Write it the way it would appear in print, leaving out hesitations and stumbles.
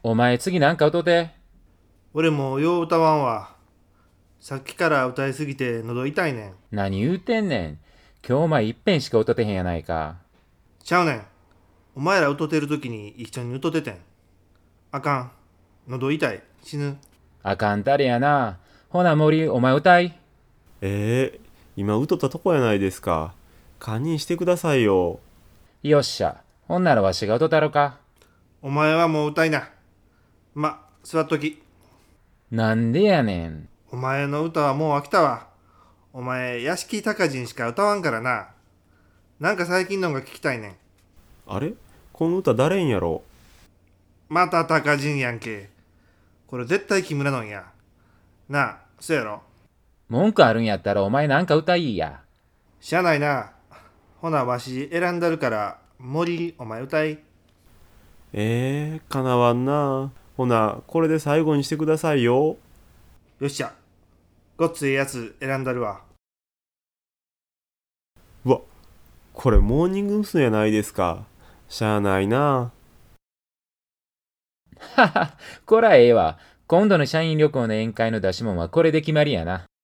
お前次なんか歌うて。 俺もよう歌わんわ。さっきから歌いすぎて喉痛いねん。 何言うてんねん。今日お前いっぺんしか歌ってへんやないか。 ちゃうねん。お前ら歌てる時に一緒に歌ててん。あかん。喉痛い。死ぬ。 あかんたれやな。ほな森、お前歌い。 今歌ったとこやないですか。堪忍してくださいよ。 よっしゃ。ほんならわしが歌たろか。 お前はもう歌いな。座っとき。 なんでやねん。 お前の歌はもう飽きたわ。お前、屋敷隆人しか歌わんからな。なんか最近のが聞きたいねん。 あれこの歌誰んやろ？ また隆人やんけ。これ絶対木村のんや。なあ、そやろ。 文句あるんやったらお前なんか歌いいや。 しゃあないな。ほな、わし選んだるから、森、お前歌い。 かなわんな。ほな、これで最後にしてくださいよ。 よっしゃ。ごっつええやつ選んだるわ。 うわ、これモーニング娘。やないですか。しゃあないな。 はは、こらええわ。今度の社員旅行の宴会の出し物はこれで決まりやな。